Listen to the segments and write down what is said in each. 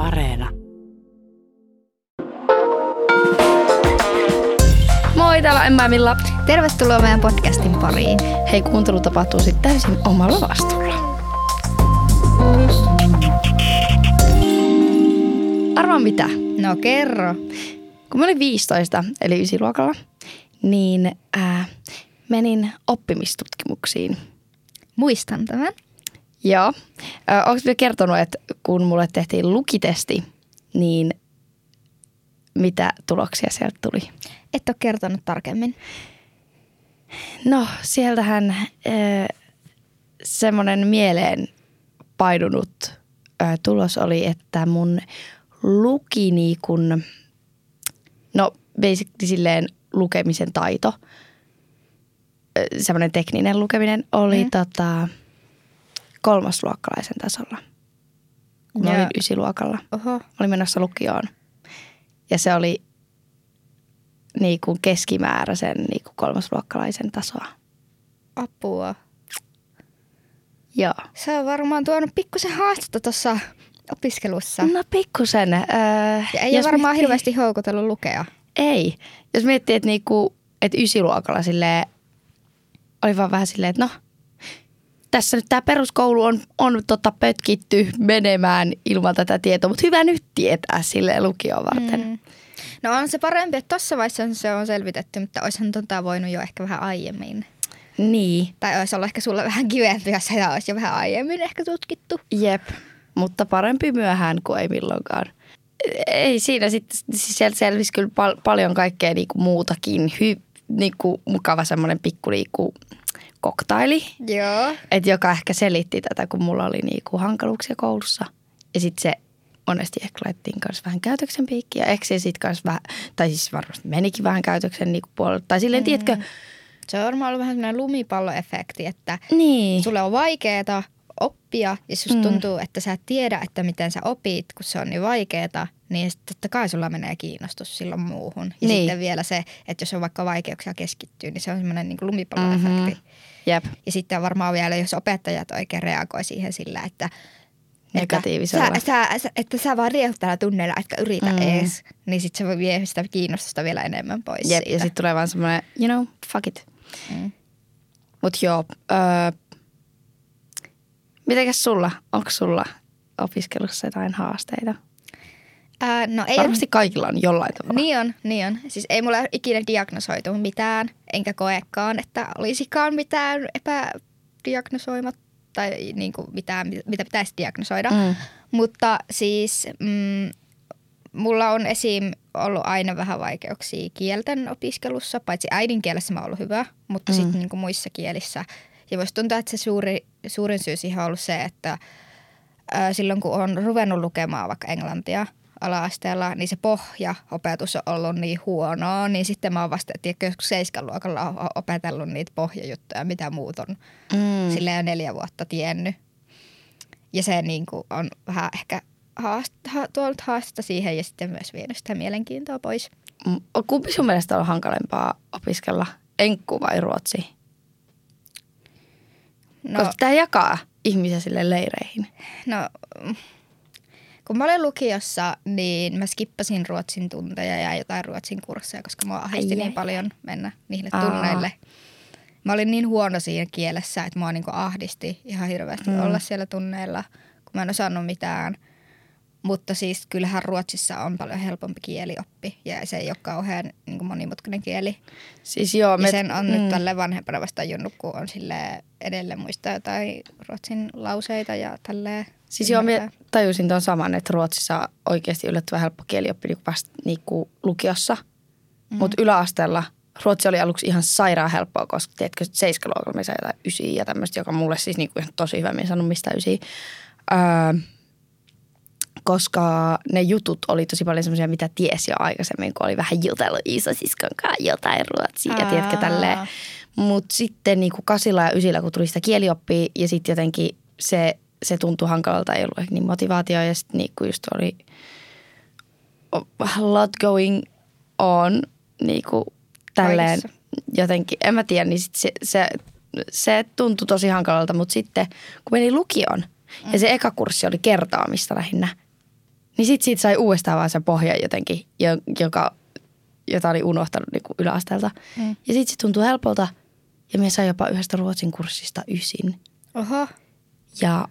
Areena. Moi, täällä on Emma ja Milla. Tervetuloa meidän podcastin pariin. Hei, kuuntelu tapahtuu sitten täysin omalla vastuulla. Arvaa mitä? No kerro. Kun mä olin 15, eli 9-luokalla, niin menin oppimistutkimuksiin. Muistan tämän. Joo. Onko vielä kertonut, että kun mulle tehtiin lukitesti, niin mitä tuloksia sieltä tuli? Et ole kertonut tarkemmin. No, sieltähän semmoinen mieleen painunut tulos oli, että mun luki niin kun, no basically silleen lukemisen taito, semmoinen tekninen lukeminen oli kolmasluokkalaisen tasolla. Kun mä olin 9-luokalla. Oho. Olin menossa lukioon. Ja se oli niinku keskimääräisen niinku kolmasluokkalaisen tasoa. Apua. Joo. Se on varmaan tuonut pikkusen haastetta tuossa opiskelussa. No pikkusen. Ja ei ole varmaan hirveästi houkutellut lukea. Ei. Jos miettii, että niinku, et 9-luokalla silleen, oli vaan vähän silleen, että no, tässä nyt tämä peruskoulu on pötkitty menemään ilman tätä tietoa, mutta hyvä nyt tietää silleen lukioon varten. No on se parempi, että tuossa vaiheessa se on selvitetty, mutta olisihan voinut jo ehkä vähän aiemmin. Niin. Tai olisi ollut ehkä sulle vähän kivempi, jos sitä olisi jo vähän aiemmin ehkä tutkittu. Jep, mutta parempi myöhään kuin ei milloinkaan. Ei siinä sitten, sieltä selvisi kyllä paljon kaikkea niinku muutakin. Niinku mukava semmoinen pikku niinku koktaili. Joo. Et joka ehkä selitti tätä, kun mulla oli niinku hankaluuksia koulussa. Ja sitten se monesti ehkä laitettiin kanssa vähän käytöksen piikkiä. Eikö se sitten kanssa vähän, tai siis varmasti menikin vähän käytöksen niinku puolelle. Tai silleen, tiedätkö. Se on varmaan ollut vähän semmoinen lumipalloefekti, että niin. Sulle on vaikeaa oppia ja susta tuntuu, että sä et tiedä, että miten sä opit, kun se on niin vaikeaa, niin totta kai sulla menee kiinnostus silloin muuhun. Ja sitten vielä se, että jos on vaikka vaikeuksia keskittyä, niin se on semmoinen niin kuin lumipalloefekti. Jep. Ja sitten varmaan vielä, jos opettajat oikein reagoi siihen sillä, että negatiivisella. Että sä vaan riehut täällä tunneilla, etkä yritä ees, niin sitten se voi vie sitä kiinnostusta vielä enemmän pois siitä. Ja sitten tulee vaan semmoinen, fuck it. Mut joo, mitenkäs sulla? Onko sulla opiskelussa jotain haasteita? No ei varmasti kaikilla on jollain tavalla. Niin on. Siis ei mulla ikinä diagnosoitu mitään, enkä koekaan, että olisikaan mitään epädiagnosoimat tai niinku mitään, mitä pitäisi diagnosoida. Mutta siis mulla on esim. Ollut aina vähän vaikeuksia kielten opiskelussa, paitsi äidinkielessä mä oon ollut hyvä, mutta sitten niinku muissa kielissä. Ja voisi tuntua, että se suurin syy siihen on ollut se, että silloin kun on ruvennut lukemaan vaikka englantia ala-asteella, niin se pohjaopetus on ollut niin huonoa, niin sitten mä oon vasta, että joskus 7-luokalla opetellut niitä pohjajuttuja, mitä muut on silleen jo 4 vuotta tiennyt. Ja se niinku on vähän ehkä tuolta haastetta siihen ja sitten myös vienyt sitä mielenkiintoa pois. Kumpi sun mielestä on hankalempaa opiskella, enkku vai ruotsi? No, koska pitää jakaa ihmisiä sille leireihin. No, kun mä olin lukiossa, niin mä skippasin ruotsin tunteja ja jotain ruotsin kursseja, koska mua ahdisti niin paljon mennä niille tunneille. Mä olin niin huono siinä kielessä, että mua niinku ahdisti ihan hirveästi olla siellä tunneilla, kun mä en osannut mitään. Mutta siis kyllähän Ruotsissa on paljon helpompi kielioppi ja se ei ole kauhean niin monimutkainen kieli. Siis joo, ja sen on nyt tälle vanhempana vasta tajunnut, kun on sille edelleen muistaa jotain ruotsin lauseita ja tälleen. Siis joo, mä tajusin tuon saman, että Ruotsissa on oikeasti yllättävän helppo kielioppi vasta niinku lukiossa. Mutta yläasteella ruotsi oli aluksi ihan sairaan helppoa, koska tiedätkö, 7-luokalla me sai jotain 9 ja tämmöistä, joka mulle siis niinku ihan tosi hyvä, mä en sanonut mistään 9. Koska ne jutut oli tosi paljon semmoisia, mitä tiesi jo aikaisemmin, kun oli vähän jutellut isosiskon kanssa jotain ruotsia ja tiedätkö tälleen. Mutta sitten niinku 8 ja 9, kun tuli sitä kielioppia ja sitten jotenkin se tuntui hankalalta, ei ollut niin motivaatio ja sitten niinku just oli a lot going on niinku tälleen jotenkin, en mä tiedä, niin sit se tuntui tosi hankalalta, mutta sitten kun meni lukioon ja se eka kurssi oli kertaamista lähinnä, Niin sit siitä sai uudestaan vaan se pohja jotenkin, jota oli unohtanut niin kuin yläasteelta. Ja sit se tuntui helpolta ja me sai jopa yhdestä ruotsin kurssista 9. Oho. Ja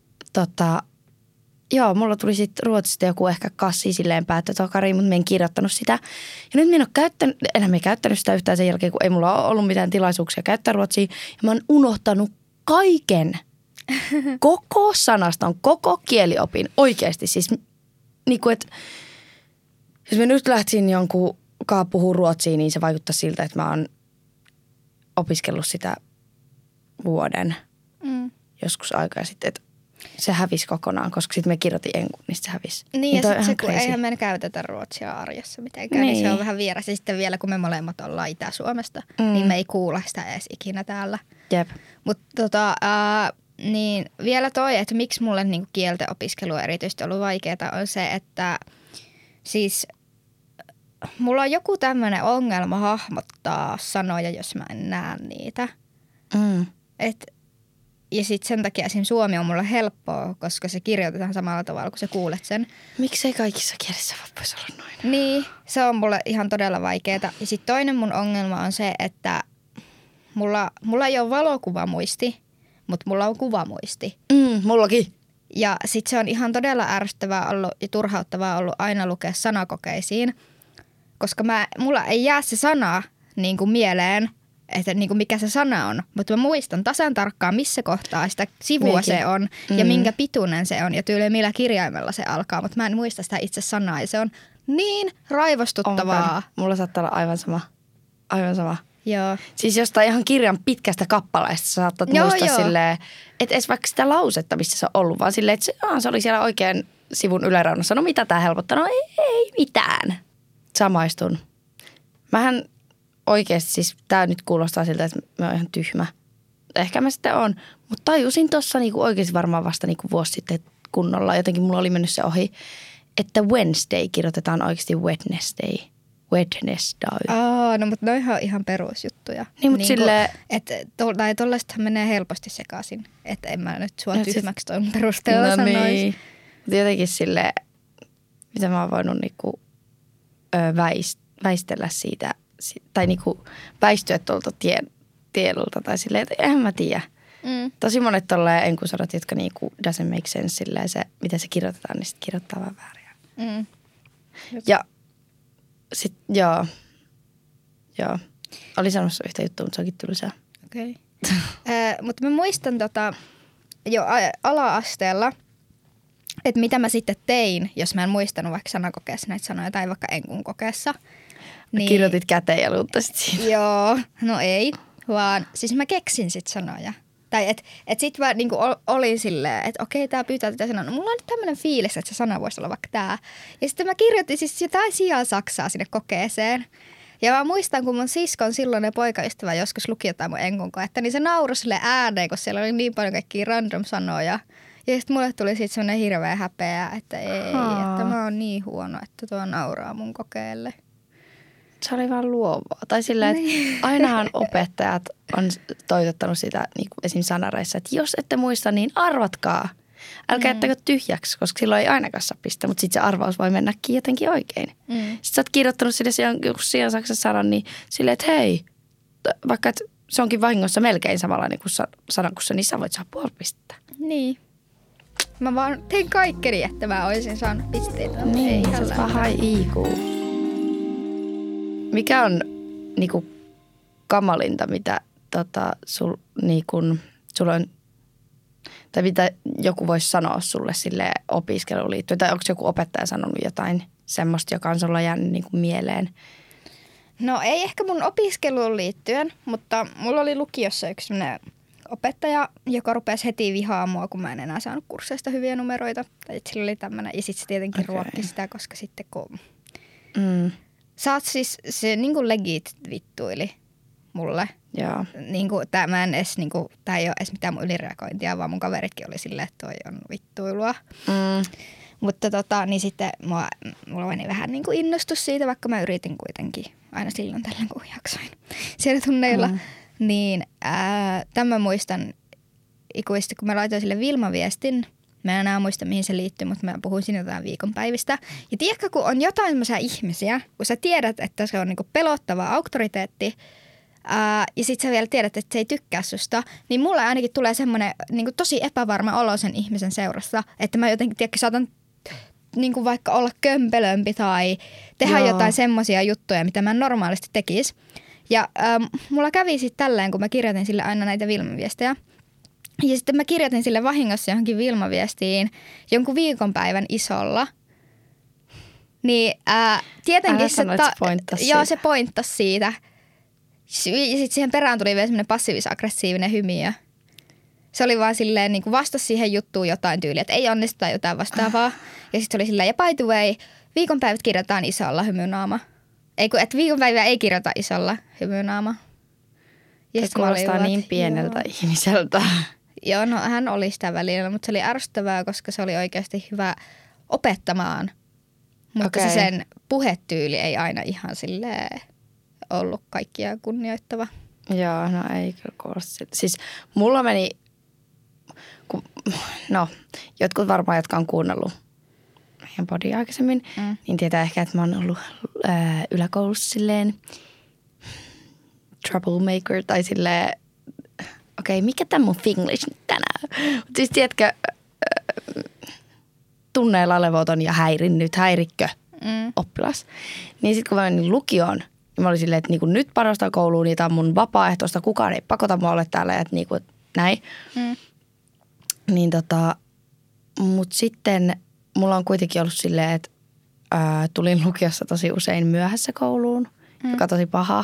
joo, mulla tuli sitten ruotsista joku ehkä 8 silleen päättötokari, mutta mä en kirjoittanut sitä. Ja nyt mä en ole enää käyttänyt sitä yhtään sen jälkeen, kun ei mulla ole ollut mitään tilaisuuksia käyttää ruotsia. Ja mä oon unohtanut kaiken, koko sanaston, koko kieliopin, oikeasti. Siis niin kuin, että jos mä nyt lähtisin jonkunkaan puhua ruotsia, niin se vaikuttaa siltä, että mä oon opiskellut sitä vuoden joskus aikaa sitten, että se hävisi kokonaan, koska sitten me kirjoitin englannista, se hävisi. Niin ja sitten se, kun eihän me käytetä ruotsia arjessa mitenkään, niin se on vähän vieras. Ja sitten vielä, kun me molemmat ollaan Itä-Suomesta, niin me ei kuulla sitä edes ikinä täällä. Jep. Mutta niin vielä toi, että miksi mulle niinku kielten opiskelu on erityisesti ollut vaikeaa, on se, että siis mulla on joku tämmöinen ongelma hahmottaa sanoja, jos mä en näe niitä. Ja sitten sen takia esimerkiksi suomi on mulle helppoa, koska se kirjoitetaan samalla tavalla, kun sä kuulet sen. Miksei kaikissa kielissä voisi olla noin? Niin, se on mulle ihan todella vaikeaa. Ja sitten toinen mun ongelma on se, että mulla ei ole valokuvamuisti, mutta mulla on kuvamuisti. Mullakin. Ja sitten se on ihan todella ärsyttävää ollut ja turhauttavaa ollut aina lukea sanakokeisiin, koska mulla ei jää se sana niin kuin mieleen, että niin kuin mikä se sana on. Mutta mä muistan tasan tarkkaan, missä kohtaa sitä sivua Meikin. Se on ja minkä pituinen se on ja tyyliin millä kirjaimella se alkaa. Mutta mä en muista sitä itse sanaa ja se on niin raivostuttavaa. Onko? Mulla saattaa olla aivan sama. Aivan sama. Joo. Siis jostain ihan kirjan pitkästä kappaleesta sä saattat muistaa silleen, että edes vaikka sitä lausetta, missä se on ollut, vaan silleen, että se oli siellä oikein sivun yläreunassa. No mitä tää helpottaa? No ei mitään. Samaistun. Mähän oikeasti siis, tää nyt kuulostaa siltä, että mä oon ihan tyhmä. Ehkä mä sitten oon, mutta tajusin tossa niinku oikeasti varmaan vasta niinku vuosi sitten kunnolla. Jotenkin mulla oli mennyt se ohi, että Wednesday kirjoitetaan oikeasti Wednesday. Wednesday. No mutta noihan on ihan perusjuttuja. Niin, mutta silleen... Tai tollaistahan menee helposti sekaisin. Että en mä nyt sua tyhmäksi toi mun perusteella sanoisi. Niin. Mutta jotenkin silleen, mitä mä oon voinut niinku, väistellä siitä, tai niinku väistyä tuolta tielulta tai silleen, että eihän mä tiedä. Tosi monet tolleen enkusanat, jotka niinku doesn't make sense silleen se, miten se kirjoitetaan, niin sit kirjoittaa vaan väärin. Ja sitten joo. Oli sanomassa yhtä juttua, mutta se onkin tylsää. Okei. Mutta mä muistan jo ala-asteella, että mitä mä sitten tein, jos mä en muistanut vaikka sanakokeessa näitä sanoja tai vaikka enkun kokeessa. Niin, kirjoitit käteen ja luuttasit siitä. Joo, no ei, vaan siis mä keksin sit sanoja. Tai et sit mä niinku olin silleen, että okei, tää pyytää tätä sanaa. No mulla on nyt tämmönen fiilis, että se sana voisi olla vaikka tää. Ja sitten mä kirjoitin siis jotain sijaan saksaa sinne kokeeseen. Ja mä muistan, kun mun siskon silloinen poikaystävä joskus luki jotain mun enkun koetta, niin se nauroi sille ääneen, kun siellä oli niin paljon kaikkia random sanoja. Ja sitten mulle tuli siitä semmoinen hirveä häpeä, että ei, että mä oon niin huono, että tuo nauraa mun kokeelle. Se oli vaan luovaa. Tai silleen, että ainahan opettajat on toitottanut sitä niin kuin esim. Sanareissa, että jos ette muista, niin arvatkaa. Älkää jättäkö tyhjäksi, koska silloin ei ainakaan saa pistää, mutta sitten se arvaus voi mennäkin jotenkin oikein. Sitten sä oot kirjoittanut sille joku sijaan saksan sanan, niin silleen, että hei, vaikka että se onkin vahingossa melkein samanlainen kuin sanan kuin se, niin sä voit saada puoli pistettä. Niin. Mä vaan tein kaikkeni, että mä olisin saanut pisteitä. Niin, se on vähän IQ. Mikä on niinku kamalinta, mitä sulla on, tai mitä joku voisi sanoa sulle sille opiskeluun liittyen? Tai onko joku opettaja sanonut jotain semmoista, joka on sulla jäänyt niinku mieleen? No ei ehkä mun opiskeluun liittyen, mutta mulla oli lukiossa yksi sellainen opettaja, joka rupesi heti vihaa mua, kun mä en enää saanut kursseista hyviä numeroita. Tai sillä oli tämmöinen, ja sitten se tietenkin ruokki sitä, koska sitten kun... Sä oot siis, se niinku legit vittuili mulle. Joo. Niinku, mä en edes, niinku, tää ei ole edes mitään mun ylireagointia, vaan mun kaveritkin oli silleen, että toi on vittuilua. Mutta niin sitten mulla meni vähän niinku innostus siitä, vaikka mä yritin kuitenkin aina silloin tällöin, kun jaksoin siellä tunneilla. Niin tämän muistan ikuisesti, kun mä laitoin sille Vilma-viestin, Mä en enää muista, mihin se liittyy, mutta mä puhuin siinä jotain viikonpäivistä. Ja tiedätkö, kun on jotain sellaisia ihmisiä, kun sä tiedät, että se on niinku pelottava auktoriteetti, ja sit sä vielä tiedät, että se ei tykkää susta, niin mulle ainakin tulee semmoinen niinku tosi epävarma olo sen ihmisen seurassa, että mä jotenkin, tiedätkö, saatan niinku vaikka olla kömpelömpi tai tehdä jotain semmoisia juttuja, mitä mä normaalisti tekis. Ja mulla kävi sitten tälleen, kun mä kirjoitin sille aina näitä Vilma-viestejä. Ja sitten mä kirjoitin sille vahingossa johonkin Vilma-viestiin jonkun viikonpäivän isolla. Niin tietenkin se pointtasi siitä. Ja sitten siihen perään tuli vielä semmoinen passiivis-aggressiivinen hymiö. Se oli vaan silleen, niin kuin vastasi siihen juttuun jotain tyyliä, että ei onnistu tai jotain vastaavaa. Ja sitten oli silleen, ja by the way, viikonpäivät kirjoitetaan isolla hymynaama. Että viikonpäivää ei kirjoita isolla hymynaama. Se kuulostaa niin pieneltä ihmiseltä. Joo, no hän oli sitä välillä, mutta se oli ärsyttävää, koska se oli oikeasti hyvä opettamaan. Mutta se sen puhetyyli ei aina ihan silleen ollut kaikkia kunnioittava. Joo, no ei kyllä kuulosta. Siis mulla meni, jotkut varmaan, jotka on kuunnellut meidän podia aikaisemmin, niin tietää ehkä, että mä oon ollut yläkoulussa silleen troublemaker tai silleen, okei, mikä tämä mun finglish nyt tänään? Mutta siis tiedätkö, tunneilla levoton ja häirikkö oppilas. Niin sitten kun mä menin lukioon, niin mä olin silleen, että niinku nyt panostan kouluun, niin tää on mun vapaaehtoista, kukaan ei pakota mua olla täällä, että niinku, näin. Niin mut sitten mulla on kuitenkin ollut silleen, että tulin lukiossa tosi usein myöhässä kouluun, joka on tosi paha.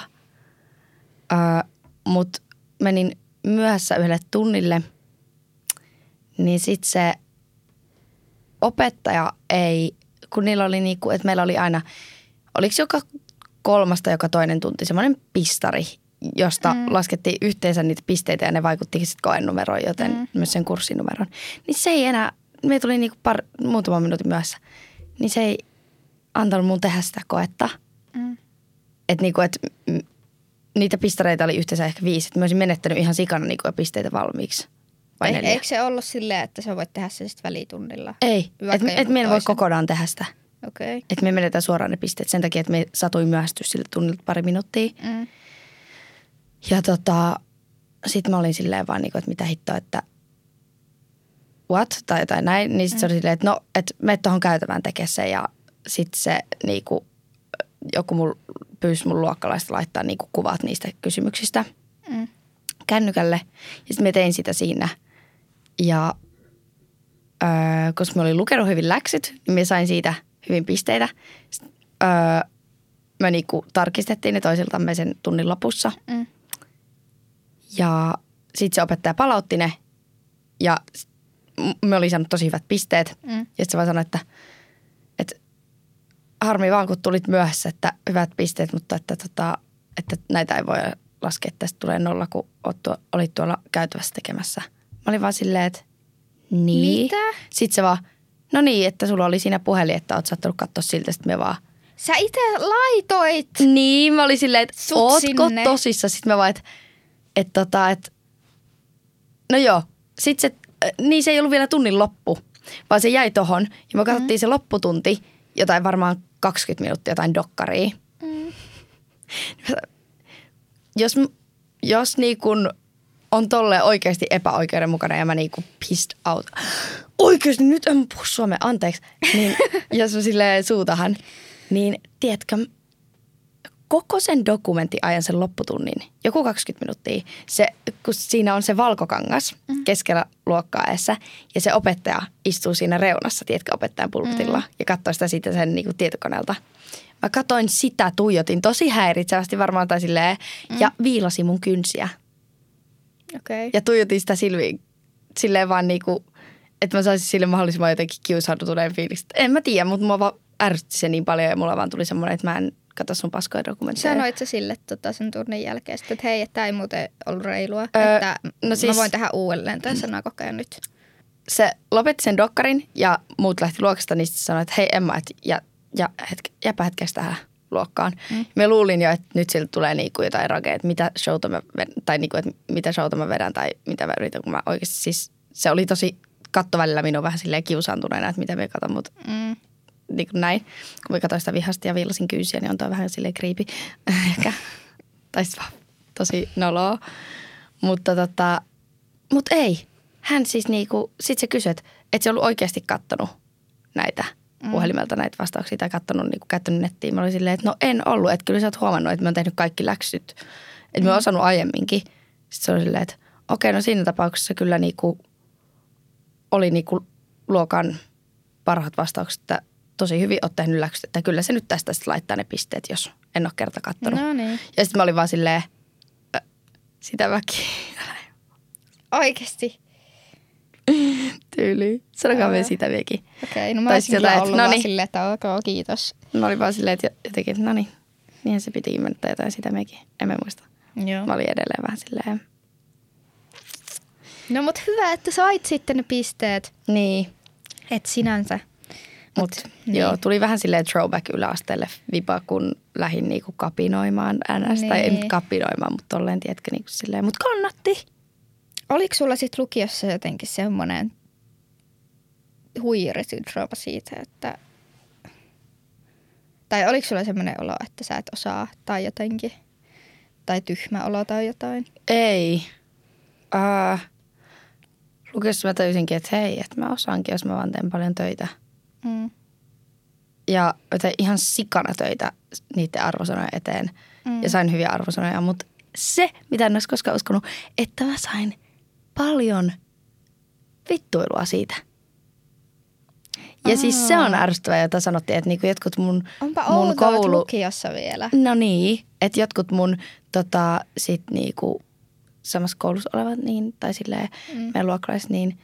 Mut menin myöhässä yhdelle tunnille, niin sitten se opettaja ei, kun niillä oli niinku, että meillä oli aina, oliko joka kolmasta joka toinen tunti semmoinen pistari, josta laskettiin yhteensä niitä pisteitä ja ne vaikutti sitten koenumeroon, joten myös sen kurssinumeron. Niin se ei enää, me tuli niinku muutaman minuutin myöhässä, niin se ei antanut mun tehdä sitä koetta. Että niinku, niitä pistareita oli yhteensä ehkä 5, että mä olisin menettänyt ihan sikana niinku pisteitä valmiiksi. Eikö se ollut silleen, että sä voit tehdä se sitten välitunnilla? Ei, että me en voi kokonaan tehdä sitä. Okay. Että me menetään suoraan ne pisteet sen takia, että me satuin myöhästyä sille tunnilta pari minuuttia. Ja sit mä olin silleen vaan niinku, että mitä hittoa, että what? Tai jotain näin. Niin sit se oli silleen, että no, että mene tohon käytävään tekemään se. Ja sit se niinku, joku pyysi mun luokkalaista laittaa niinku kuvat niistä kysymyksistä kännykälle. Ja sit mä tein sitä siinä. Ja koska mä olin lukenut hyvin läksyt, niin mä sain siitä hyvin pisteitä. Me niinku tarkistettiin ne toisiltamme sen tunnin lopussa. Ja sitten se opettaja palautti ne ja me oli saanut tosi hyvät pisteet. Ja sitten se vaan sanoi, että harmi vaan kun tulit myöhässä, että hyvät pisteet, mutta että näitä ei voi laskea, että tästä tulee 0, kun olit tuolla käytävässä tekemässä. Mä olin vaan silleen, että niin. Mitä? Sitten se vaan, no niin, että sulla oli siinä puhelin, että oot saattanut katsoa siltä, sitten me vaan. Sä itse laitoit. Niin, mä olin silleen, että ootko tosissa? Sitten mä vaan, että no joo. Sitten se ei ollut vielä tunnin loppu, vaan se jäi tohon. Ja me katsottiin se lopputunti, jotain varmaan 20 minuuttia, jotain dokkaria. Jos niin kun on tolleen oikeasti epäoikeudenmukainen ja mä niinku pissed out. Oikeasti, nyt en puhu suomea, anteeksi. Niin, jos mä silleen suutahan, niin tiedätkö, koko sen dokumentin ajan sen lopputunnin, joku 20 minuuttia, kun siinä on se valkokangas keskellä luokkaa eessä ja se opettaja istuu siinä reunassa, tiedätkö, opettajan pulpitilla ja katsoo sitä siitä sen niinku tietokoneelta. Mä katoin sitä, tuijotin tosi häiritsevästi varmaan tai silleen ja viilasin mun kynsiä. Okay. Ja tuijotin sitä silleen vaan niinku, että mä saisin sille mahdollisimman jotenkin kiusautuneen fiilistä. En mä tiedä, mutta mua vaan ärsytti se niin paljon ja mulla vaan tuli semmoinen, että mä en katso sun paskoja dokumentteja. Sanoit sä sille sen tunnin jälkeen, että hei, että ei muuten ollut reilua, että no siis, mä voin tehdä uudelleen tai sanoa koko ajan nyt. Se lopetti sen dokkarin ja muut lähti luokasta, niin sitten sanoi, että hei Emma, jääpä hetkeksi tähän luokkaan. Me luulin jo, että nyt siltä tulee niinku jotain ragea, että mitä showta mä vedän, tai niinku, että mitä showta mä vedän tai mitä mä yritän, kun mä oikeasti siis se oli tosi katsoi välillä minua vähän silleen kiusaantuneena, että mitä me katon, mutta niin kuin näin. Kun me katsoin sitä vihasti ja viilasin kyysiä, niin on toi vähän silleen creepy ehkä. Tai sitten vaan tosi noloa. Mutta mut ei. Hän siis niinku, sit se kysyi, että se ollut oikeasti kattonut näitä puhelimelta näitä vastauksia tai käyttänyt nettiin. Mä olin silleen, että no en ollut, että kyllä sä oot huomannut, että mä oon tehnyt kaikki läksyt. Että mä oon osannut aiemminkin. Sitten se oli silleen, että okei, no siinä tapauksessa kyllä niinku oli niinku luokan parhaat vastaukset, että tosi hyvin oot tehnyt läksyt, että kyllä se nyt tästä sitten laittaa ne pisteet, jos en ole kerta kattonut. No niin. Ja sitten mä olin vaan silleen, sitä väkiä. Oikeesti? Tyyliin. Sanokaa me sitä viekin. Okei, no mä olisin kyllä ollut vaan silleen, että ok, kiitos. Mä olin vaan silleen, että jotenkin, että no niin, niinhän se piti ymmärtää jotain sitä mekin. En mä muista. Joo. Mä olin edelleen vähän silleen. No mut hyvä, että sait sitten ne pisteet. Niin. Et sinänsä. Mut niin. Joo, tuli vähän silleen throwback yläasteelle vipa, kun lähdin niinku kapinoimaan NS. Niin. Tai ei nyt kapinoimaan, mutta tolleen, tiedätkö, niinku silleen, mut kannatti. Oliko sulla sit lukiossa jotenkin semmoinen huijarisyndrooma siitä, että... Tai oliko sulla semmoinen olo, että sä et osaa tai jotenkin? Tai tyhmä olo tai jotain? Ei. Lukiossa mä tajusinkin, että hei, että mä osaankin, jos mä vaan teen paljon töitä. Ja tein ihan sikana töitä niiden arvosanojen eteen. Ja sain hyviä arvosanoja, mutta se, mitä en olisi koskaan uskonut, että mä sain paljon vittuilua siitä. Ja siis se on ärsyttävää, jota sanottiin, että niinku jotkut mun koulu... lukiossa vielä. No niin, että jotkut mun sit niinku samassa koulussa olevat niin, tai silleen meidän luokkalaiset, niin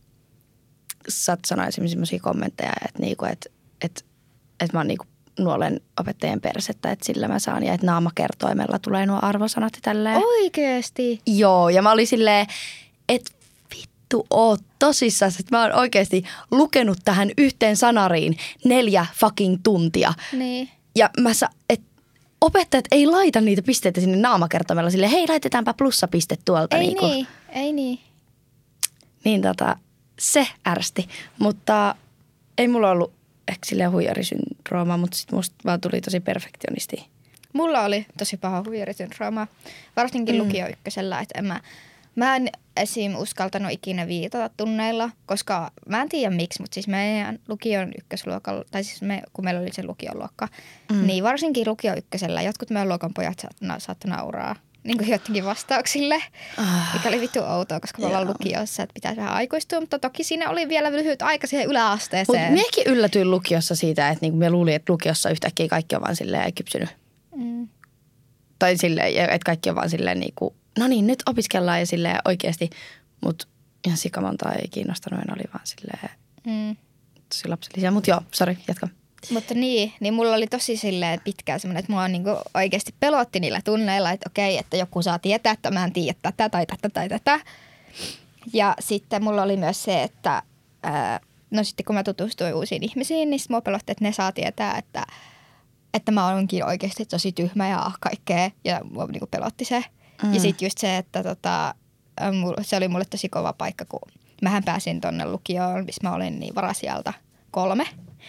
sanoa esimerkiksi sellaisia kommentteja, että niinku, et mä oon niinku nuolen opettajien persettä, että sillä mä saan ja että naamakertoimella tulee nuo arvosanat ja tälleen. Oikeesti? Joo, ja mä olin silleen, että vittu oot tosissaan, että mä oon oikeasti lukenut tähän yhteen sanariin 4 fucking tuntia. Niin. Ja että opettajat ei laita niitä pisteitä sinne naamakertoimella silleen, hei laitetaanpa plussapiste tuolta. Ei niin, ei niin. Niin se ärsti, mutta ei mulla ollut ehkä silleen huijarisyndrooma, mutta sitten musta vaan tuli tosi perfektionisti. Mulla oli tosi paha huijarisyndrooma, varsinkin lukio ykkösellä, että mä en esim. Uskaltanut ikinä viitata tunneilla, koska mä en tiedä miksi, mutta siis meidän lukion ykkösluokalla, tai siis kun meillä oli se lukioluokka, niin varsinkin lukio ykkösellä jotkut meidän luokan pojat saattoi nauraa niin kuin jotenkin vastauksille, mikä oli vittu outoa, koska me ollaan lukiossa, että pitäisi vähän aikuistua, mutta toki siinä oli vielä lyhyt aika siihen yläasteeseen. Mutta miekin yllätyin lukiossa siitä, että niinku me luulin, että lukiossa yhtäkkiä kaikki on vaan silleen kypsynyt. Tai silleen, että kaikki on vaan silleen niinku, no niin, nyt opiskellaan ja silleen oikeasti, mutta ihan sikamontaa ei kiinnostanut, en oli vaan silleen tosi lapsellisia. Mutta joo, sori, jatka. Mutta niin mulla oli tosi silleen pitkään semmoinen, että mua niinku oikeasti pelotti niillä tunneilla, että okei, että joku saa tietää, että mä en tiedä tätä tai tätä tai tätä. Ja sitten mulla oli myös se, että no sitten kun mä tutustuin uusiin ihmisiin, niin mua pelotti, että ne saa tietää, että mä olenkin oikeasti tosi tyhmä ja kaikkea. Ja mua niinku pelotti se. Ja sitten just se, että se oli mulle tosi kova paikka, kun mähän pääsin tonne lukioon, missä mä olin niin varasijalta 3.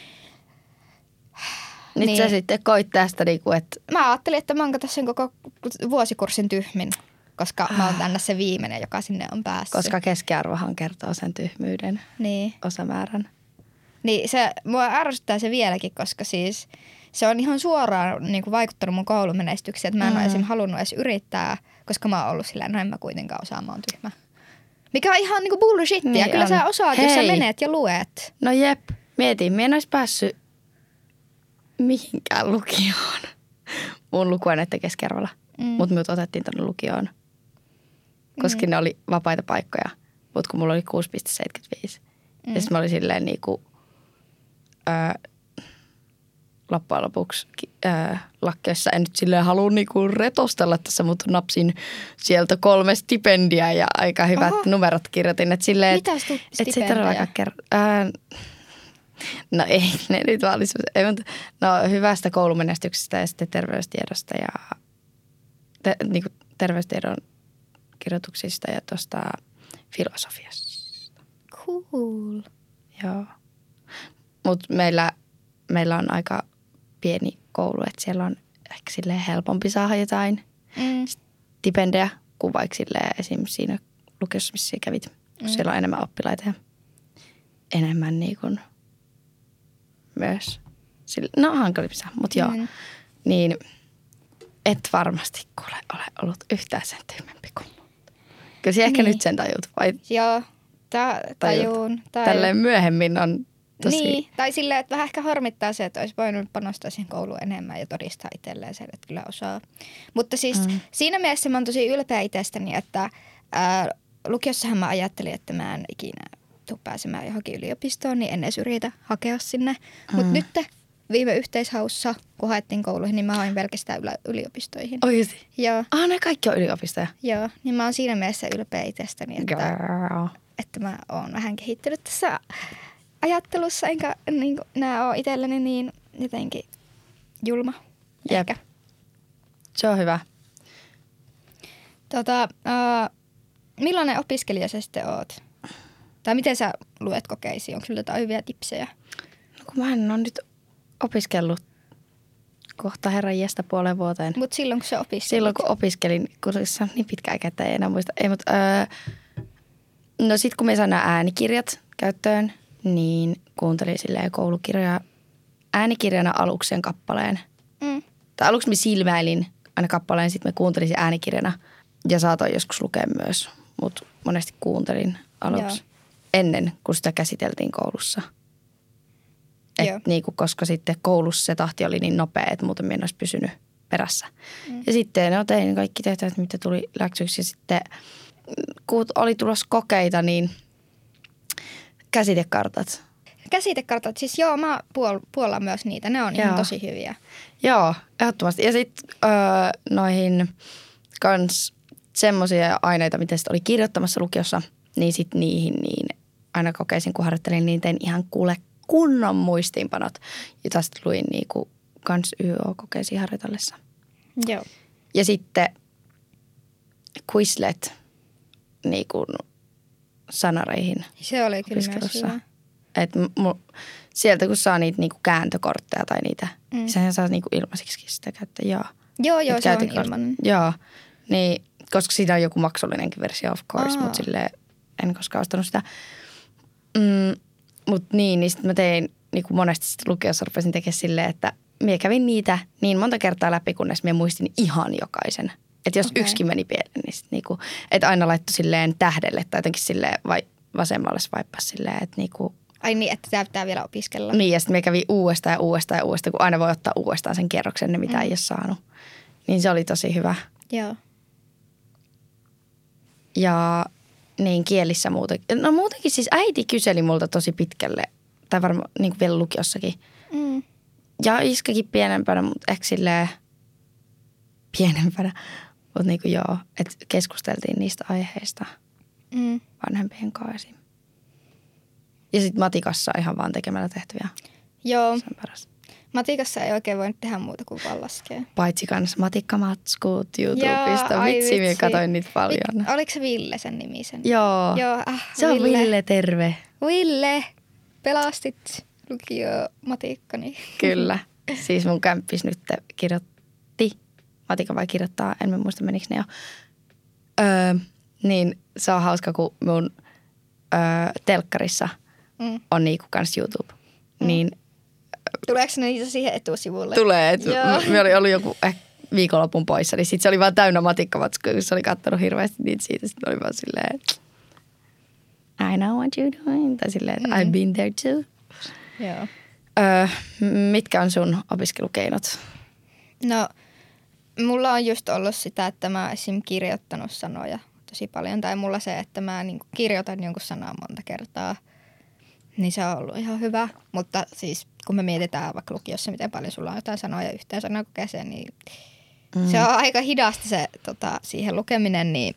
Nyt sä sitten koit tästä niinku, että... Mä ajattelin, että mä oon tässä koko vuosikurssin tyhmin, koska mä oon tänne se viimeinen, joka sinne on päässyt. Koska keskiarvohan kertoo sen tyhmyyden osamäärän. Niin, mua ärsyttää se vieläkin, koska siis se on ihan suoraan niin kuin vaikuttanut mun koulumenestykseen, että mä en ole esimerkiksi halunnut edes yrittää, koska mä oon ollut silleen, no en mä kuitenkaan osaa, mä oon tyhmä. Mikä on ihan niin kuin bullshittia. Niin kyllä sä osaat, jos sä menet ja luet. No jep, mietin, mä en olisi päässyt mihinkään lukioon. Mun lukuaineiden keskiarvolla, mutta minut otettiin tuonne lukioon, koska ne oli vapaita paikkoja, mutta kun mulla oli 6,75. Ja sitten mä olin silleen niinku, loppujen lopuksi lakkeessa en nyt silleen halua niinku retostella tässä, mutta napsin sieltä 3 stipendiä ja aika hyvät numerot kirjoitin. Et silleen, mitä stipendiä? No ei, ne nyt vaan oli no hyvästä koulumenestyksestä ja sitten terveystiedosta ja niinku terveystiedon kirjoituksista ja tuosta filosofiasta. Cool. Joo. Mutta meillä on aika pieni koulu, että siellä on ehkä silleen helpompi saada jotain stipendejä kuin vaikka silleen esimerkiksi siinä lukiossa, missä kävit. Siellä on enemmän oppilaita ja enemmän niin kuin myös, hankalimpi saa, mutta joo. Niin et varmasti kuule ole ollut yhtään sen tyhmempi kuin mut. Kyllä siellä ehkä nyt sen tajut, vai? Joo, tajuun. Tälleen myöhemmin on tosi... Niin, tai silleen, että vähän ehkä harmittaa se, että olisi voinut panostaa siihen kouluun enemmän ja todistaa itselleen sen, että kyllä osaa. Mutta siis siinä mielessä mä oon tosi ylpeä itsestäni, että lukiossahan mä ajattelin, että mä en ikinä tule pääsemään johonkin yliopistoon, niin en edes yritä hakea sinne. Mutta nyt viime yhteishaussa, kun haettiin kouluihin, niin mä hain pelkästään yliopistoihin. Oikeasti? Joo. Ne kaikki on yliopistoja? Joo, niin mä oon siinä mielessä ylpeä itsestäni, että mä oon vähän kehittynyt tässä ajattelussa, enkä niin nää ole itselleni niin jotenkin julma. Jep. Se on hyvä. Millainen opiskelija sä sitten oot? Tai miten sä luet kokeisiin? Onko sulla jotain hyviä tipsejä? No kun mä en ole nyt opiskellut kohta herran jästä puoleen vuoteen. Mutta silloin kun sä opiskelit? Silloin kun opiskelin, kun se on niin pitkä aika, että ei enää muista. Ei, mutta, no sit kun me sain nämä äänikirjat käyttöön, niin kuuntelin silleen koulukirjoja äänikirjana aluksi sen kappaleen. Tai aluksi mä silmäilin aina kappaleen, sitten mä kuuntelin sen äänikirjana ja saatoin joskus lukea myös. Mutta monesti kuuntelin aluksi ennen, kun sitä käsiteltiin koulussa. Niinku, koska sitten koulussa se tahti oli niin nopea, että muuten minä en olisi pysynyt perässä. Ja sitten tein kaikki tehtävät, mitä tuli läksyksi. Ja sitten kun oli tulossa kokeita, niin käsitekartat. Käsitekartat, siis joo, mä puollan myös niitä. Ne on ihan tosi hyviä. Joo, ehdottomasti. Ja sitten noihin kans semmoisia aineita, mitä sitten oli kirjoittamassa lukiossa, niin sitten niihin niin aina kokeisiin, kun harjoittelin, niin tein ihan kunnon muistiinpanot, jota sitten luin niinku kans YO-kokeisiin harjoitellessa. Joo. Ja sitten Quizlet niinku sanareihin. Se oli kyllä myös hyvä. Et sieltä kun saa niitä niinku kääntökortteja tai niitä, sehän saa niinku ilmaisiksi sitä käyttää. Joo, se on ilmainen. Joo, niin, koska siinä on joku maksullinenkin versio of course, mutta silleen en koskaan ostanut sitä. Mutta niin sitten mä tein niinku monesti sit lukiossa rupesin tekemään silleen, että minä kävin niitä niin monta kertaa läpi, kunnes minä muistin ihan jokaisen. Että jos yksikin meni pieleen, niin sitten niinku, että aina laittoi silleen tähdelle tai jotenkin silleen vai vasemmalle swipeasi silleen, että niinku. Ai niin, että tämä pitää vielä opiskella. Niin, ja sitten me kävin uudestaan, kun aina voi ottaa uudestaan sen kierroksen, mitä ei ole saanut. Niin se oli tosi hyvä. Joo. Ja niin kielissä muutenkin. No muutenkin siis äiti kyseli multa tosi pitkälle, tai varmaan niin kuin vielä lukiossakin. Ja Iskakin pienempänä, mutta ehkä silleen pienempänä. Mutta niin kuin joo, että keskusteltiin niistä aiheista vanhempien kanssa. Ja sitten matikassa ihan vaan tekemällä tehtäviä. Joo. Se on paras. Matikassa ei oikein voinut tehdä muuta kuin vaan laskea. Paitsi kanssa matikkamatskut YouTubesta. Vitsi, minä katsoin niitä paljon. Oliko se Ville sen nimi sen? Joo. Se on Ville, terve. Ville, pelastit lukio-matikkani. Kyllä. Siis mun kämppis nyt kirjoitti. Matikka vai kirjoittaa, en muista menikö ne jo. Niin se on hauska, kun mun telkkarissa on niinku kans YouTube. Niin tuleeko ne niitä siihen etusivulle? Tulee. Me oli ollut joku viikonlopun poissa, niin sit se oli vaan täynnä matikkamatskuja, kun se oli kattonut hirveästi niitä siitä. Sitten oli vaan silleen, I know what you're doing. Tai silleen, I've been there too. Joo. Mitkä on sun opiskelukeinot? No, mulla on just ollut sitä, että mä esim. Kirjoittanut sanoja tosi paljon. Tai mulla se, että mä niinku kirjoitan jonkun sanaa monta kertaa. Niin se on ollut ihan hyvä. Mutta siis kun me mietitään vaikka lukiossa, miten paljon sulla on jotain sanoja yhteen sanakokeeseen, niin se on aika hidasta se siihen lukeminen. Niin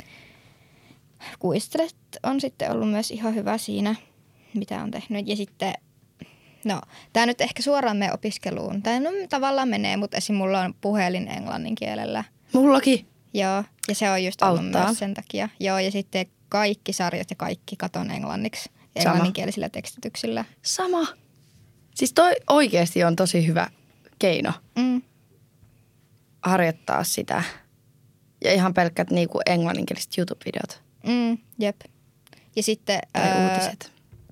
Quizlet on sitten ollut myös ihan hyvä siinä, mitä on tehnyt. Ja sitten, no tämä nyt ehkä suoraan menee opiskeluun. Tai no tavallaan menee, mutta esim. Mulla on puhelin englannin kielellä. Mullakin. Joo, ja se on just ollut myös sen takia. Joo, ja sitten kaikki sarjat ja kaikki katon englanniksi. englanninkielisillä tekstityksillä. Sama. Siis toi oikeasti on tosi hyvä keino harjoittaa sitä. Ja ihan pelkkät niinku englanninkieliset YouTube-videot. Jep. Ja sitten uutiset.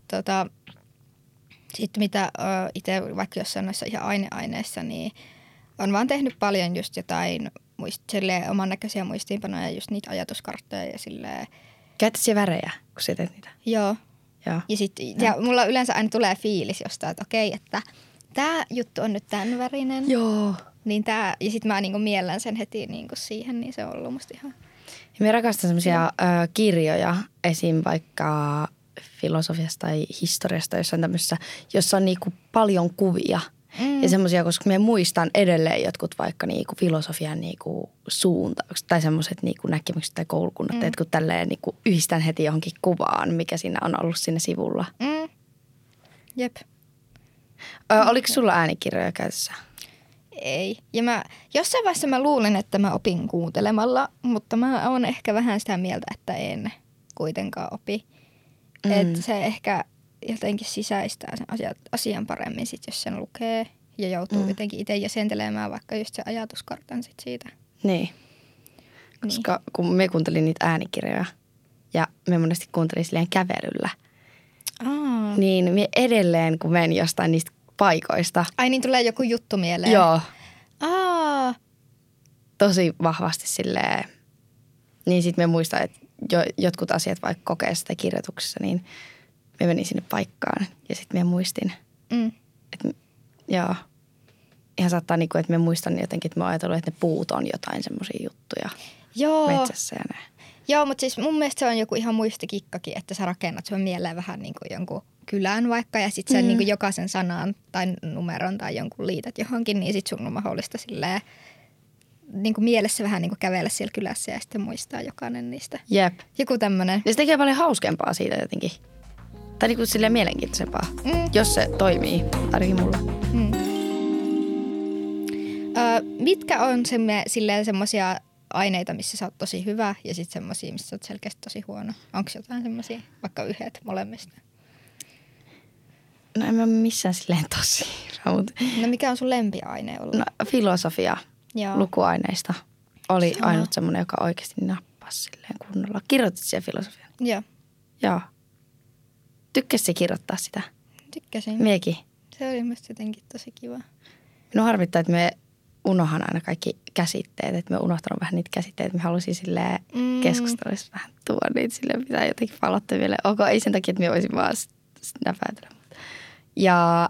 Sitten mitä itse vaikka jossain noissa ihan aineissa, niin on vaan tehnyt paljon just jotain oman näköisiä muistiinpanoja, just niitä ajatuskarttoja ja silleen. Käytät siellä värejä, kun sä teet niitä? Joo. Joo. Ja mulla yleensä aina tulee fiilis jostain, että okei, että tämä juttu on nyt tämän värinen. Joo. Niin ja sitten mä niinku miellän sen heti niinku siihen, niin se on ollut musta ihan. Ja mä rakastan semmoisia kirjoja, esim. Vaikka filosofiasta tai historiasta jossain tämmöisessä, jossa on niinku paljon kuvia. Ja semmoisia, koska mä muistan edelleen jotkut vaikka niinku filosofian niinku suuntaukset tai semmoiset niinku näkemykset tai koulukunnat, että kun tälleen niinku yhdistän heti johonkin kuvaan, mikä siinä on ollut siinä sivulla. Jep. Oliko sulla äänikirjoja käytössä? Ei. Ja jossain vaiheessa mä luulin, että mä opin kuuntelemalla, mutta mä oon ehkä vähän sitä mieltä, että en kuitenkaan opi. Että se ehkä jotenkin sisäistää sen asian paremmin, sit, jos sen lukee ja joutuu jotenkin itse jäsentelemään vaikka just se ajatuskartan sit siitä. Niin. Koska kun me kuuntelin niitä äänikirjoja ja me monesti kuuntelin silleen kävelyllä, niin me edelleen kun menen jostain niistä paikoista. Ai niin, tulee joku juttu mieleen. Joo. Tosi vahvasti silleen. Niin sit me muistan, että jotkut asiat vaikka kokeessa tai kirjoituksessa, niin me menin sinne paikkaan ja sitten me muistin. Että joo. Ihan saattaa niinku, että me muistan jotenkin, että mä ajatellut, että ne puut on jotain semmoisia juttuja metsässä ja näin. Joo, mutta siis mun mielestä se on joku ihan muistikikkakin, että sä rakennat sun mieleen vähän niin kuin jonkun kylän vaikka ja sit sä niin kuin jokaisen sanan tai numeron tai jonkun liität johonkin, niin sit sun on mahdollista silleen niin kuin mielessä vähän niin kuin kävellä siellä kylässä ja sitten muistaa jokainen niistä. Jep. Joku tämmönen. Ja se tekee paljon hauskempaa siitä jotenkin. Tai niin kuin silleen mielenkiintoisempaa, jos se toimii, ainakin mulla. Mitkä on silleen semmosia aineita, missä sä oot tosi hyvä ja sitten semmosia, missä sä oot selkeästi tosi huono? Onko jotain semmosia, vaikka yhdet molemmista? No en mä missään silleen tosi hyvä, mutta... No mikä on sun lempiaine ollut? No filosofia lukuaineista oli ainut semmoinen, joka oikeasti nappasi silleen kunnolla. Kirjoitit siellä filosofian? Joo. Tykkäsit kirjoittaa sitä? Tykkäsin. Miekin. Se oli musta jotenkin tosi kiva. Minun harmittaa, että me unohan aina kaikki käsitteet, että me unohtanut vähän niitä käsitteitä. Me halusin silleen keskustelussa vähän tuoda niitä silleen, pitää jotenkin palauttaa vielä. Ei sen takia, että me voisin vaan näpäytellä. Ja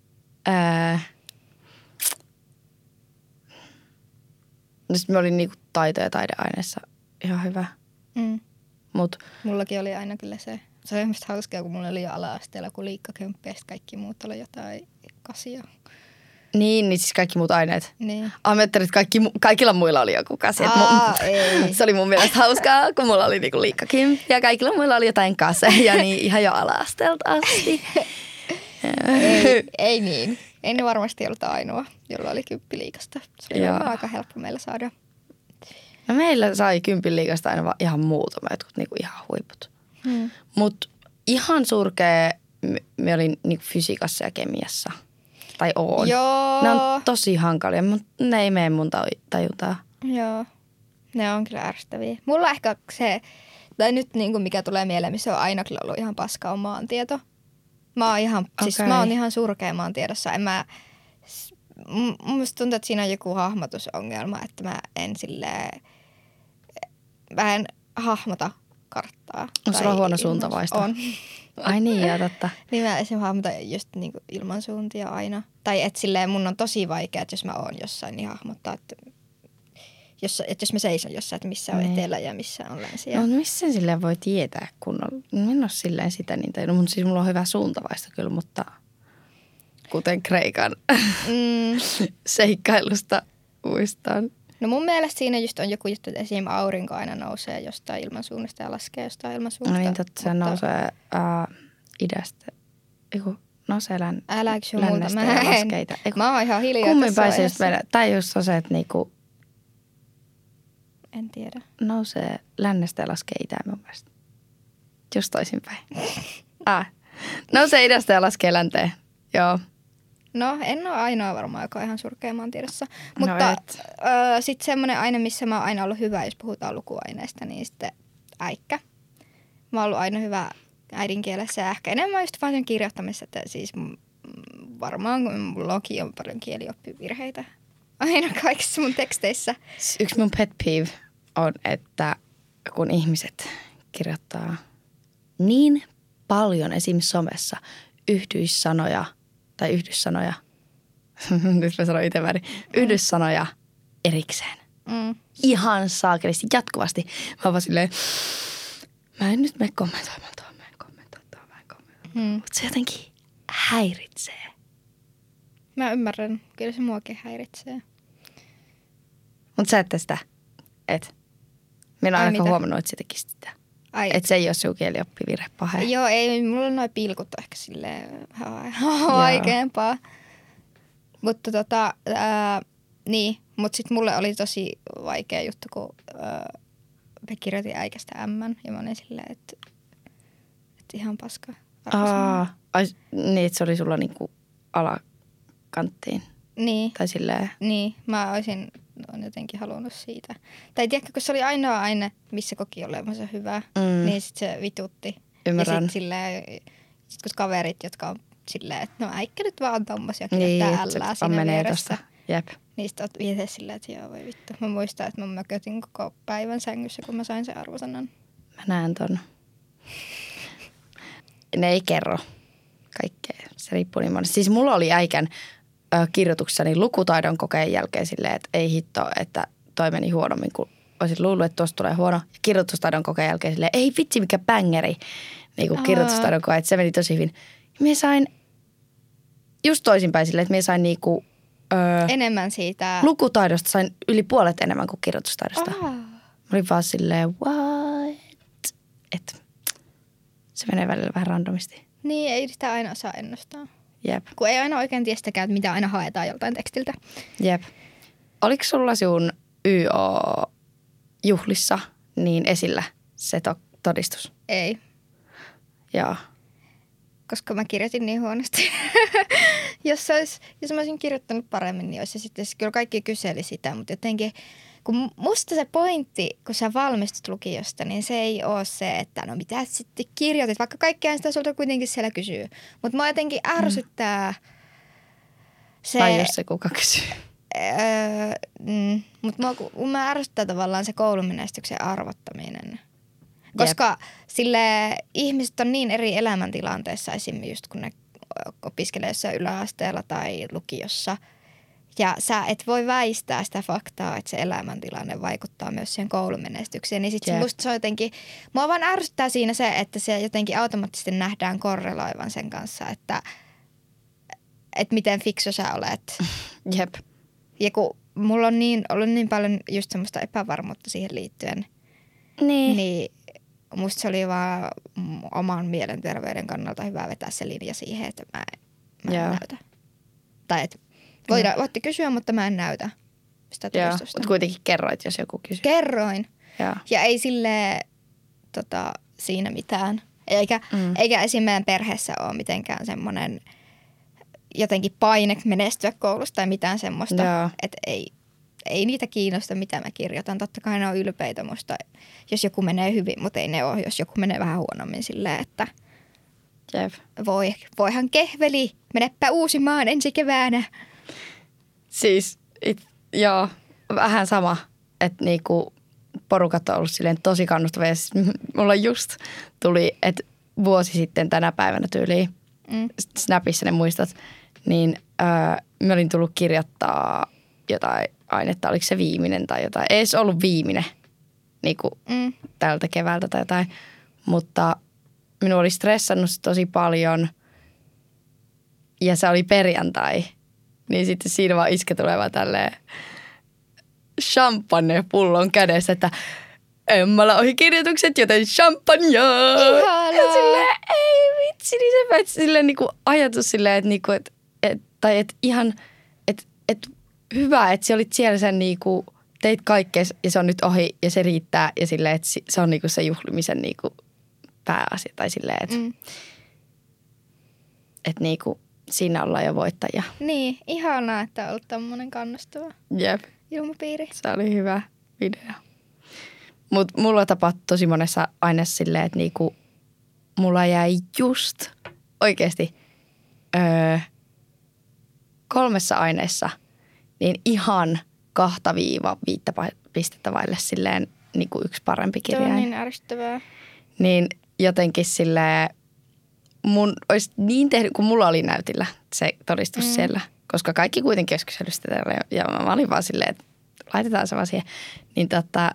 no sitten me olin niinku taito- ja taideaineessa ihan hyvä. Mullakin oli aina kyllä se. Se oli musta hauskaa, kun mulla oli jo ala-asteella kun liikkakömppi ja kaikki muut oli jotain kasia. Niin siis kaikki muut aineet. Niin. Mä ajattelin, että kaikilla muilla oli joku kasi. Ei. Se oli mun mielestä hauskaa, kun mulla oli niinku liikkakymppi ja kaikilla muilla oli jotain kaseja, niin ihan jo ala-asteelta asti. Ei niin. En varmasti ollut ainoa, jolla oli 10 liikasta. Se oli aika helppo meillä saada. No meillä sai 10 liikasta aina ihan muutama, jotkut niinku ihan huiput. Mutta ihan surkea me olin niinku fysiikassa ja kemiassa. Tai oon. Joo. Ne on tosi hankalia, mutta ne ei mene mun tajuntaa. Joo. Ne on kyllä ärsyttäviä. Mulla ehkä se, tai nyt niinku mikä tulee mieleen, missä on aina kyllä ollut ihan paska on maantieto. Mä oon ihan surkea maantiedossa. Musta tuntuu, että siinä on joku hahmotusongelma, että mä en hahmota karttaa. On sulla huono suuntavaisto? On. Ai niin, joo, totta. Niin mä esimerkiksi hahmotan just niinku ilmansuuntia aina. Tai että silleen mun on tosi vaikea, että jos mä oon jossain, niin hahmottaa, että jos mä seison jossain, että missä on etelä ja missä on länsi. No missä silleen voi tietää, kun en ole silleen sitä niin tajunut. Mutta siis mulla on hyvä suuntavaisto kyllä, mutta kuten Kreikan seikkailusta muistan. No mun mielestä siinä just on joku juttu, että esimerkiksi aurinko aina nousee jostain ilmansuunnasta ja laskee jostain ilmansuunnasta. No niin, totta, se nousee idästä. Nousee Älä kysy multa, mä oon ihan hiljaa kummin pääsee just meidän, tai just on se, että niinku en tiedä. Nousee lännestä ja laskee itään mun mielestä. Just toisinpäin. Nousee idästä ja laskee länteen. Joo. No, en ole ainoa varmaan, joka on ihan surkea maantiedossa. Mutta sitten semmoinen aine, missä mä oon aina ollut hyvä, jos puhutaan lukuaineista, niin sitten äikkä. Mä oon ollut aina hyvä äidinkielessä ja ehkä enemmän just vaan sen kirjoittamisessa, että siis varmaan mullakin on paljon kielioppivirheitä aina kaikissa mun teksteissä. Yksi mun pet peeve on, että kun ihmiset kirjoittaa niin paljon esimerkiksi somessa yhdyssanoja, nyt mä sanon itse väärin, yhdyssanoja erikseen. Ihan saakelisti, jatkuvasti. Mä oon vaan silleen, mä en nyt mene kommentoimaan tuohon. Mutta se jotenkin häiritsee. Mä ymmärrän. Kyllä se muakin häiritsee. Mutta sä ette sitä, et. Minä olen ainakaan huomannut, että sä tekisit sitä. Että se ei ole sun kielioppivirhe pahe. Joo, ei. Mulla on noi pilkut ehkä silleen vaikeampaa. Mutta niin. Mutta sitten mulle oli tosi vaikea juttu, kun me kirjoitin äikästä M. Ja mä olin silleen, että ihan paskaa. Niin, että se oli sulla niinku alakanttiin. Niin. Tai silleen. Niin, mä olisin jotenkin halunnut siitä. Tai tiedätkö, kun se oli ainoa aine, missä koki olevansa hyvä, niin sit se vitutti. Ymmärrän. Ja sit silleen, kun kaverit, jotka on silleen, että no äikkä nyt vaan tommosia kirjoittaa ällää siinä vieressä. Jep. Niin sit oot itse silleen, että joo voi vittu. Mä muistan, että mä mökötin koko päivän sängyssä, kun mä sain sen arvosanan. Mä näen ton. Ne ei kerro kaikkea. Se riippuu niin monesta. Siis mulla oli äikän kirjoituksessani lukutaidon kokeen jälkeen silleen, että ei hitto, että toi meni huonommin, kun olisin luullut, että tuosta tulee huono. Ja kirjoitustaidon kokeen jälkeen silleen, ei vitsi mikä bängeri, niin kuin kirjoitustaidon kokeen, että se meni tosi hyvin. Minä sain just toisinpäin silleen, että minä sain niinku enemmän siitä. Lukutaidosta sain yli puolet enemmän kuin kirjoitustaidosta. Mä olin vaan silleen, what? Että se menee välillä vähän randomisti. Niin, ei sitä aina osaa ennustaa. Jep. Kun ei aina oikein tiedä sitäkään, mitä aina haetaan joltain tekstiltä. Jep. Oliko sulla sun YO-juhlissa niin esillä se todistus? Ei. Joo. Koska mä kirjoitin niin huonosti. jos mä olisin kirjoittanut paremmin, niin olisi sitten kyllä kaikki kyseli sitä, mutta jotenkin kun musta se pointti, kun sä valmistut lukiosta, niin se ei ole se, että no mitä sitten kirjoitit, vaikka kaikkea sitä sulta kuitenkin siellä kysyy. Mutta mua jotenkin ärsyttää se. Tai jos se kuka kysyy. Mutta mä ärsyttää tavallaan se koulumenestyksen arvottaminen. Koska sille ihmiset on niin eri elämäntilanteessa esimerkiksi just kun ne opiskelee jossain yläasteella tai lukiossa. Ja sä et voi väistää sitä faktaa, että se elämäntilanne vaikuttaa myös siihen koulumenestykseen. Niin sit musta se on jotenkin, mua vaan ärsyttää siinä se, että se jotenkin automaattisesti nähdään korreloivan sen kanssa, että miten fiksu sä olet. Jep. Ja kun mulla on ollut niin paljon just semmoista epävarmuutta siihen liittyen, niin musta se oli vaan oman mielenterveyden kannalta hyvä vetää se linja siihen, että mä en näytä. Tai että voitte kysyä, mutta mä en näytä sitä todistusta. Mutta kuitenkin kerroit, jos joku kysyy. Kerroin. Ja ei silleen siinä mitään. Eikä esim. Meidän perheessä ole mitenkään semmoinen jotenkin paine menestyä koulusta tai mitään semmoista. Että ei niitä kiinnosta, mitä mä kirjoitan. Totta kai ne on ylpeitä musta, jos joku menee hyvin, mutta ei ne ole, jos joku menee vähän huonommin silleen, että voihan kehveli, menepä Uusimaan ensi keväänä. Siis, joo, vähän sama, että niinku porukat on ollut silleen tosi kannustavia. Mulla just tuli, että vuosi sitten tänä päivänä tyyliin, Snapissa ne muistat, niin mä olin tullut kirjoittaa jotain ainetta, oliko se viimeinen tai jotain. Ei se ollut viimeinen niinku tältä keväältä tai jotain, mutta minua oli stressannut tosi paljon ja se oli perjantai. Niin sitten siinä vaan iskä tulee vaan tälleen champagnepullon kädessä, että Emmalla ohi kirjoitukset, joten champagnea. Ihanaa. Ja silleen, ei vitsi, niin se pääsi silleen niinku ajatus silleen, että niinku, että ihan, että hyvä, että sä olit siellä sen niinku, teit kaikkea ja se on nyt ohi ja se riittää ja silleen, että se on niinku se juhlimisen niinku pääasia tai silleen, että että niinku siinä ollaan jo voittajia. Niin, ihanaa, että on ollut tommonen kannustava Jep. ilmapiiri. Se oli hyvä video. Mut mulla tapahtui tosi monessa aineessa silleen, että niinku mulla jäi just oikeesti 3 aineessa niin ihan 2-5 pistettä vaille silleen niinku yksi parempi kirjain. Se on niin ärsyttävää. Niin jotenkin silleen mun olisi niin tehnyt, kun mulla oli näytillä se todistus siellä. Koska kaikki kuitenkin olisi kysellyt sitä ja mä olin vaan silleen, että laitetaan se vaan siihen. Niin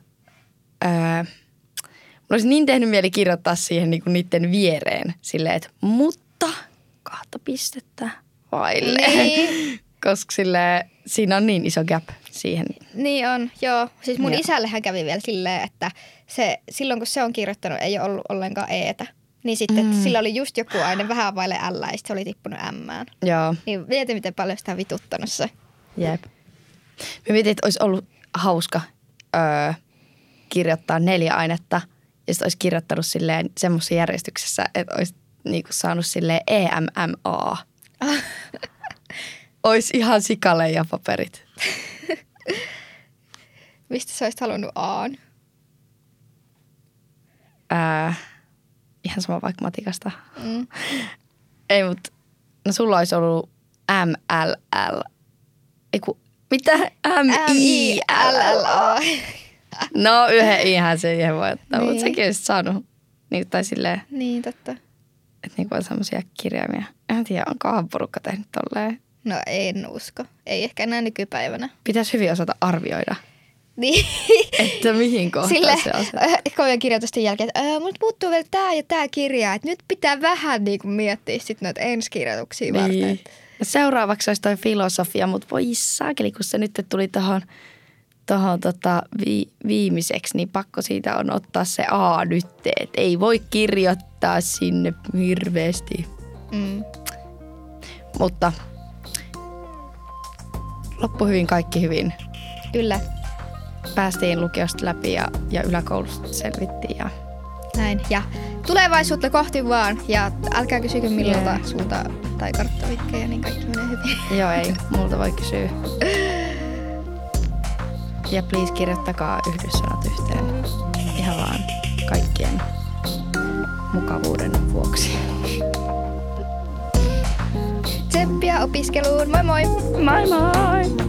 mulla olisi niin tehnyt mieli kirjoittaa siihen niinku niiden viereen silleen, että mutta 2 pistettä vaille. Niin. Koska silleen, siinä on niin iso gap siihen. Niin on, joo. Siis mun isällehän kävi vielä silleen, että silloin kun se on kirjoittanut, ei ole ollut ollenkaan eetä. Niin sitten sillä oli just joku aine vähän vaille L ja sitten se oli tippunut M:ään. Joo. Niin mietin, miten paljon sitä on vituttanut se. Jep. Mä mietin, että olisi ollut hauska kirjoittaa 4 ainetta ja sitten olisi kirjoittanut silleen semmoisessa järjestyksessä, että olisi niinku saanut silleen EMMA. Olisi ihan sikaleja paperit. Mistä sä olisit halunnut A:n? Ihan sama vaikka matikasta. Ei, mutta no sulla olisi ollut MLL. Eiku, mitä? MILLA. No yhden ihan se siihen voi ottaa, niin. Mutta säkin olisit saanut. Niin, tai silleen. Niin, totta. Että niinku on semmoisia kirjaimia. En tiedä, onkohan porukka tehnyt tolleen. No en usko. Ei ehkä enää nykypäivänä. Pitäisi hyvin osata arvioida. Niin. Että mihin kohtaan se on. Kovien kirjoitusten jälkeen, että multa puuttuu vielä tää ja tää kirja. Että nyt pitää vähän niinku miettiä sit noita ensikirjoituksia niin. varten. Seuraavaksi olisi toi filosofia, mutta voi saakeli, kun se nyt tuli tohon viimeiseksi, niin pakko siitä on ottaa se A nyt, että ei voi kirjoittaa sinne hirveästi. Mutta loppu hyvin, kaikki hyvin. Kyllä. Päästiin lukiosta läpi ja yläkoulusta selvittiin. Ja näin. Ja tulevaisuutta kohti vaan. Ja älkää kysykö milloin sulta tai karttavikkejä, niin kaikki menee hyvin. Joo, ei. Multa voi kysyä. Ja please kirjoittakaa yhdyssanat yhteen. Ihan vaan kaikkien mukavuuden vuoksi. Tsemppiä opiskeluun. Moi moi! Moi moi!